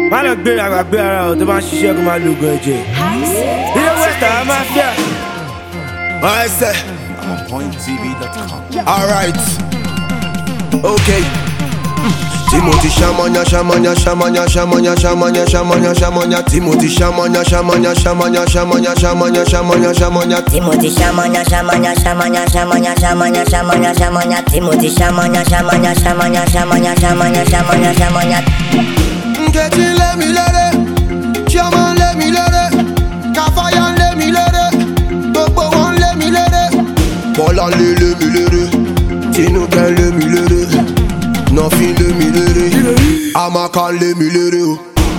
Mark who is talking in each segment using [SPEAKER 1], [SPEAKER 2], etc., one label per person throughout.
[SPEAKER 1] má lọ gbé àgbàgbé ara ọ̀ tó bá ń ṣiṣẹ́ kó máa lògùn ẹ̀jẹ̀. ilé wẹ́tà á máa fíà.
[SPEAKER 2] I say,
[SPEAKER 3] OnPointTV.com.
[SPEAKER 2] alright, okay. Timothy Shamanya, Shamanya, Shamanya, Shamanya, Shamanya, Shamanya, Shamanya, Timothy Shamanya, Shamanya, Shamanya, Shamanya, Shamanya, Shamanya, Shamanya,
[SPEAKER 4] Timothy Shamanya, Shamanya, Shamanya, Shamanya, Shamanya, Shamanya, Shamanya, Timothy Shamanya, Shamanya, Shamanya, Shamanya, Shamanya, Shamanya, Shamanya.
[SPEAKER 2] Nkechi let me let it, Shaman let me let it, Kafayan let me let it, Gbogbo wọn let me let it, Bola let me let it, Tinubu let me let it. Nothing let me let it. Amaka let me let it.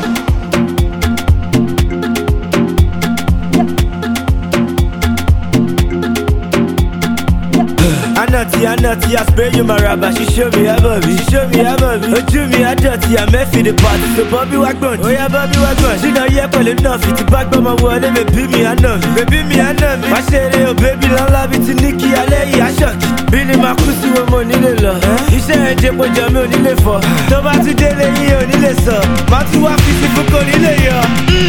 [SPEAKER 1] Anati, I spray you my rubber. She show me her Bobby, she show me her Bobby. Oh, do me a dirty, I'm messy the party. So Bobby Wagbon, oh yeah, Bobby Wagbon. She know yeah, call it nothing. To back by my word, baby me, I know me. Baby me, I know me. My share, oh baby, long love it to Nikki, I lay you, I shock. Billy Makusi, when money the law. He said, Jebo Jamie, only live for. So back to Dele, only live so. Matu Wafisi, for only lay you.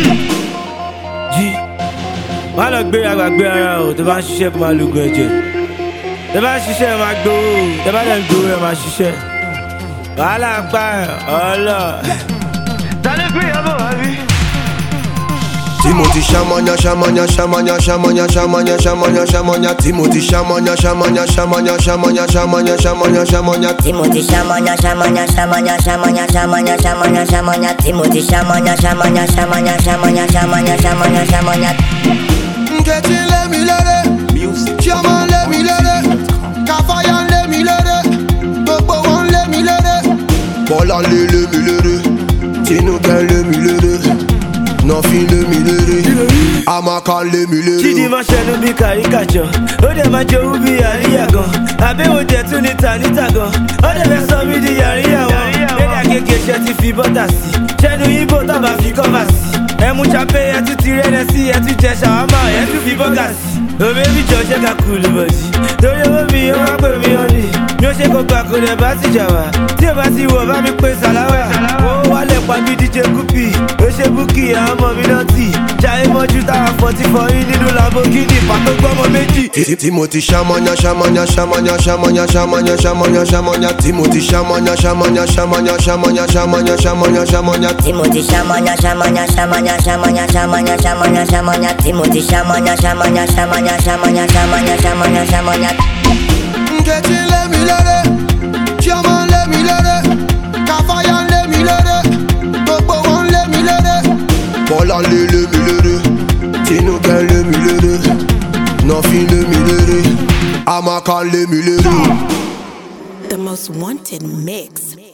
[SPEAKER 1] G. Má lọ gbé àgbàgbé ara ọ̀ tó bá ń ṣiṣẹ́ kó máa lògùn ẹ̀jẹ̀. Tẹ́ bá ń ṣiṣẹ́ ẹ máa gbowó, tẹ́ bá dẹ̀ ń gbowó ẹ máa ṣiṣẹ́. Wàhálà pa ọlọ. Ta ló gbé ìyàbọ̀ wá bí?
[SPEAKER 2] Timothy Shamanya, Shamanya, Shamanya, Shamanya, Shamanya, Shamanya, Shamanya, Timothy Shamanya, Shamanya, Shamanya, Shamanya, Shamanya, Shamanya, Shamanya,
[SPEAKER 4] Timothy Shamanya, Shamanya, Shamanya, Shamanya, Shamanya, Shamanya, Shamanya, Timothy Shamanya, Shamanya, Shamanya, Shamanya, Shamanya, Shamanya, Shamanya.
[SPEAKER 2] Nkechi let me let it,
[SPEAKER 3] Music.
[SPEAKER 2] Shaman let me let it, Kafayan let me let it, Gbogbo wọn let me let it, Bola let me let it, Tinubu let me let it. Nothing let me let it. Amaka let me let
[SPEAKER 1] Chidi
[SPEAKER 2] it.
[SPEAKER 1] máa ṣẹnu bí kàríkàjọ, ó dẹ̀ máa jowú bí àríyá gan. Àbẹ̀wò jẹ̀ tún ní tàníta gan, ó dẹ̀ fẹ́ sọ mí di àríyá wọn. Lédà kékeré ṣe ti fi bọ́tà sí, ṣẹ́nu ibo tábà fi kọ́fà sí. Ẹ mú champagne ẹ tún ti rẹ́nẹ̀ sí, ẹ tún jẹ ṣàwámà ẹ tún fi bọ́gà sí. Òbẹ́bí jọ ṣe ká kúlù bọ̀dì, torí owó mi ó máa pè mí ọ́nì. Mi ò ṣe kó gbà kó lè bá ti jà wá, tí ò bá ti wọ̀ bá mi pé sàláwà. Wọ́n wálẹ̀ pa bí DJ Kúpì, ó ṣe búkì àwọn ọmọ mi náà tì. Jayé mọ́jú táwa fọ́tí fọ́rí nínú Lamborghini, pàtó gbọ́mọ méjì.
[SPEAKER 2] Timothy Shamanya, Shamanya, Shamanya, Shamanya, Shamanya, Shamanya, Shamanya, Timothy Shamanya, Shamanya, Shamanya, Shamanya, Shamanya, Shamanya, Shamanya,
[SPEAKER 4] Timothy Shamanya, Shamanya, Shamanya, Shamanya, Shamanya, Shamanya, Shamanya, Timothy Shamanya, Shamanya, Shamanya, Shamanya, Shamanya, Shamanya, Shamanya.
[SPEAKER 2] Nkechi let me let it, Shaman let me let it, Kafayan let me let it, Gbogbo wọn let me let it, Bola let me let it, Tinubu let me let it, Nothing let me let it, Amaka let me let it.
[SPEAKER 5] The most wanted mix.